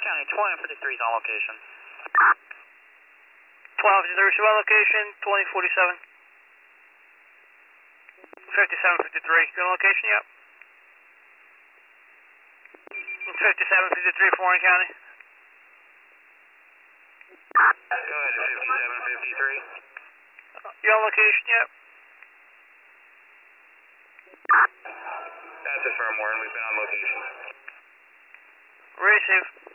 County, 2053 is on location. 1253, show location, 2047. 5753, good location, yep. 5753, Warren County. Go ahead, 5753. Your location, yep. That's a firm, Warren, we've been on location. Receive.